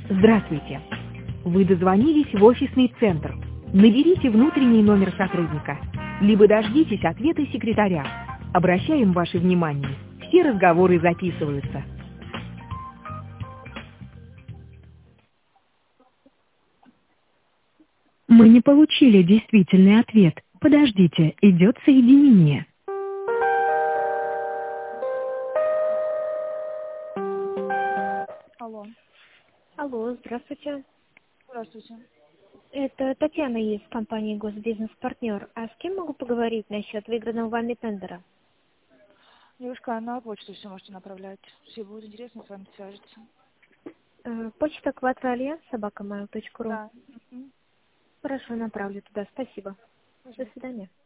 Здравствуйте. Вы дозвонились в офисный центр. Наберите внутренний номер сотрудника, либо дождитесь ответа секретаря. Обращаем ваше внимание. Все разговоры записываются. Мы не получили действительный ответ. Подождите, идет соединение. Алло, Алло, здравствуйте. здравствуйте. Это Татьяна из компании «Госбизнес-партнер». А с кем могу поговорить насчет выигранного вами тендера? Девушка, на почту все можете направлять. Все будет интересно, с вами свяжется. Почта @альянс@mail.ru. Да. Мгм. Хорошо, направлю туда. Спасибо. До Пожалуйста. свидания.